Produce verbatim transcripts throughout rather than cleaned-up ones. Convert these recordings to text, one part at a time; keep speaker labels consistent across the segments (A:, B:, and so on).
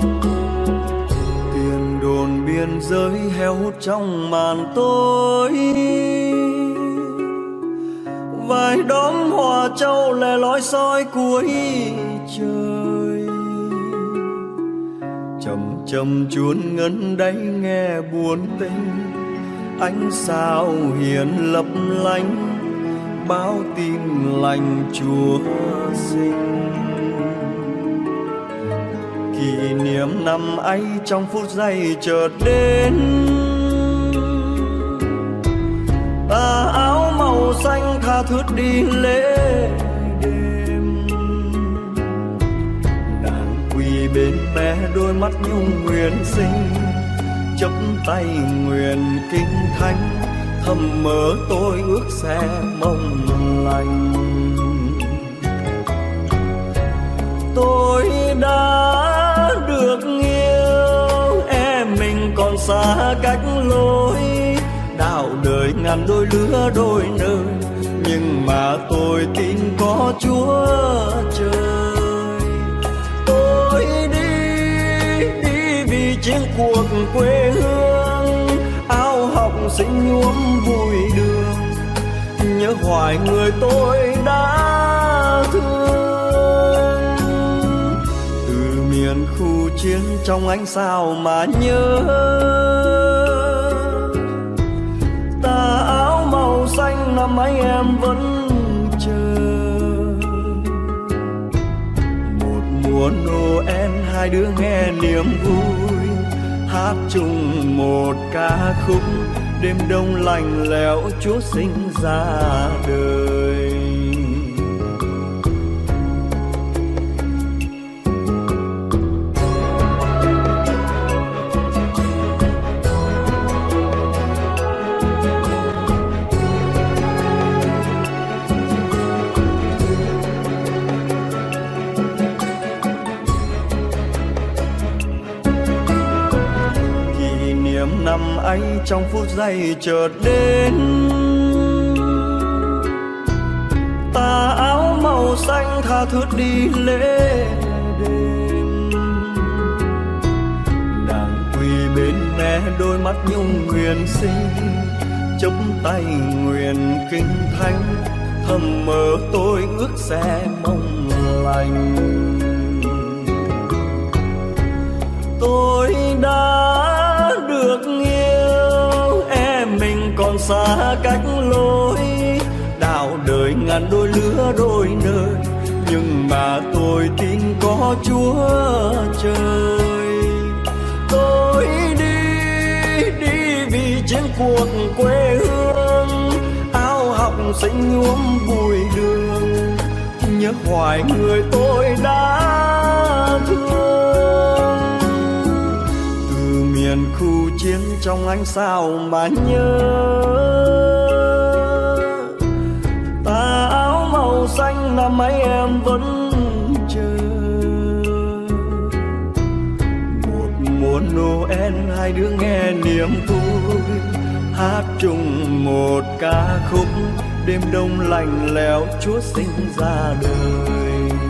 A: Tiền đồn biên giới heo hút trong màn tối, vài đốm hoa trâu lẻ loi soi cuối trời. Chầm chầm chuông ngân đáy nghe buồn tênh, ánh sao hiền lấp lánh báo tin lành Chúa sinh. Kỷ niệm năm ấy trong phút giây chợt đến, tà áo màu xanh tha thướt đi lễ đêm. Nàng quỳ bên mé đôi mắt nhung nguyện sinh, chắp tay nguyện kinh thánh, thầm mơ tôi ước sẽ mong lành. Tôi đã được yêu, em mình còn xa cách lối, đạo đời ngàn đôi lứa đôi nơi, nhưng mà tôi tin có Chúa trời. Tôi đi, đi vì chiến cuộc quê hương, áo học sinh nhuốm bụi đường, nhớ hoài người tôi đã thương. Từ miền khu chiến trong ánh sao mà nhớ, tà áo màu xanh năm ấy em vẫn chờ. Một mùa Noel hai đứa nghe niềm vui, hát chung một ca khúc, đêm đông lạnh lẽo Chúa sinh ra đời. Năm ấy trong phút giây chợt đến, tà áo màu xanh tha thướt đi lễ đêm. Nàng quỳ bên mé đôi mắt nhung nguyện sinh, chắp tay nguyện kinh thánh, thầm mơ tôi ước sẽ mong lành. Tôi đã được yêu, em mình còn xa cách lối, đạo đời ngàn đôi lứa đôi nơi, nhưng mà tôi tin có Chúa trời. Tôi đi, đi vì chiến cuộc quê hương, áo học sinh nhuốm bụi đường, nhớ hoài người tôi đã thương. Miền khu chiến trong ánh sao mà nhớ, tà áo màu xanh năm ấy em vẫn chờ. Một mùa Noel hai đứa nghe niềm vui, hát chung một ca khúc, đêm đông lạnh lẽo Chúa sinh ra đời.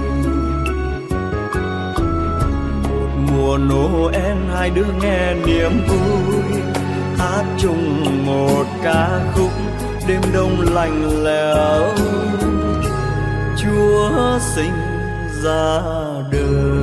A: Mùa Noel hai đứa nghe niềm vui, hát chung một ca khúc, đêm đông lạnh lẽo Chúa sinh ra đời.